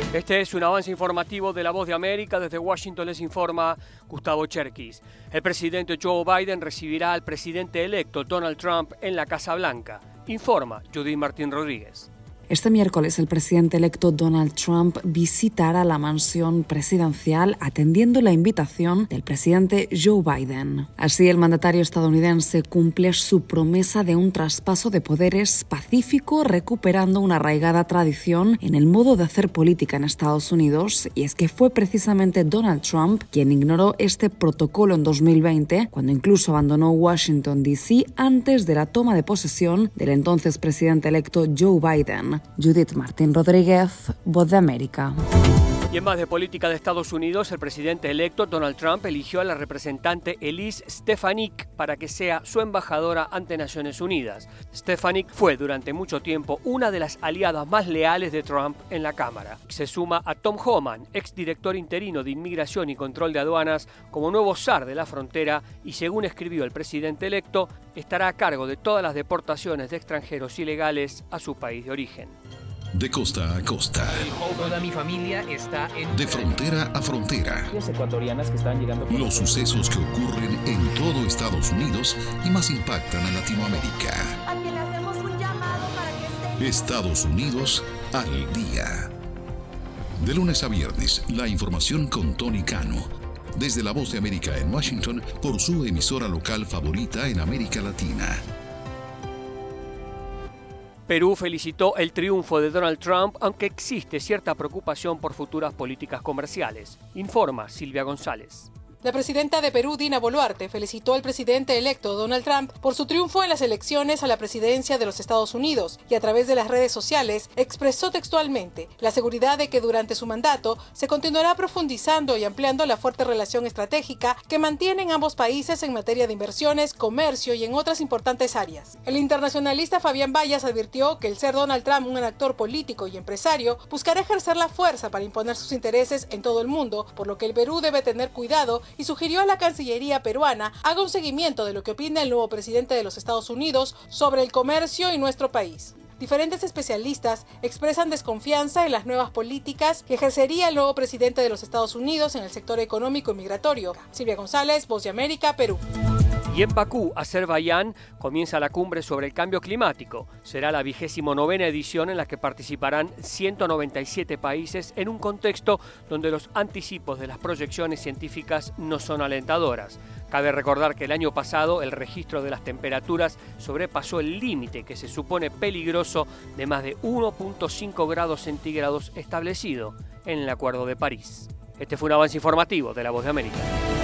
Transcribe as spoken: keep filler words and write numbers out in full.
Este es un avance informativo de La Voz de América. Desde Washington les informa Gustavo Cherkis. El presidente Joe Biden recibirá al presidente electo Donald Trump en la Casa Blanca. Informa Judith Martín Rodríguez. Este miércoles el presidente electo Donald Trump visitará la mansión presidencial atendiendo la invitación del presidente Joe Biden. Así, el mandatario estadounidense cumple su promesa de un traspaso de poderes pacífico, recuperando una arraigada tradición en el modo de hacer política en Estados Unidos, y es que fue precisamente Donald Trump quien ignoró este protocolo en dos mil veinte, cuando incluso abandonó Washington D C antes de la toma de posesión del entonces presidente electo Joe Biden. Judith Martín Rodríguez, Voz de América. Y en más de política de Estados Unidos, el presidente electo Donald Trump eligió a la representante Elise Stefanik para que sea su embajadora ante Naciones Unidas. Stefanik fue durante mucho tiempo una de las aliadas más leales de Trump en la Cámara. Se suma a Tom Homan, exdirector interino de Inmigración y Control de Aduanas, como nuevo zar de la frontera, y según escribió el presidente electo, estará a cargo de todas las deportaciones de extranjeros ilegales a su país de origen. De costa a costa. Toda mi familia está en... De frontera a frontera. Ecuatorianas que están llegando... Los sucesos que ocurren en todo Estados Unidos y más impactan a Latinoamérica. Aquí le hacemos un llamado para que esté... Estados Unidos al día. De lunes a viernes, la información con Tony Cano. Desde La Voz de América en Washington, por su emisora local favorita en América Latina. Perú felicitó el triunfo de Donald Trump, aunque existe cierta preocupación por futuras políticas comerciales. Informa Silvia González. La presidenta de Perú, Dina Boluarte, felicitó al presidente electo Donald Trump por su triunfo en las elecciones a la presidencia de los Estados Unidos y a través de las redes sociales expresó textualmente la seguridad de que durante su mandato se continuará profundizando y ampliando la fuerte relación estratégica que mantienen ambos países en materia de inversiones, comercio y en otras importantes áreas. El internacionalista Fabián Bayas advirtió que el ser Donald Trump un actor político y empresario buscará ejercer la fuerza para imponer sus intereses en todo el mundo, por lo que el Perú debe tener cuidado y sugirió a la Cancillería peruana haga un seguimiento de lo que opina el nuevo presidente de los Estados Unidos sobre el comercio y nuestro país. Diferentes especialistas expresan desconfianza en las nuevas políticas que ejercería el nuevo presidente de los Estados Unidos en el sector económico y migratorio. Silvia González, Voz de América, Perú. Y en Bakú, Azerbaiyán, comienza la cumbre sobre el cambio climático. Será la vigésimo novena edición en la que participarán ciento noventa y siete países en un contexto donde los anticipos de las proyecciones científicas no son alentadoras. Cabe recordar que el año pasado el registro de las temperaturas sobrepasó el límite que se supone peligroso de más de uno punto cinco grados centígrados establecido en el Acuerdo de París. Este fue un avance informativo de La Voz de América.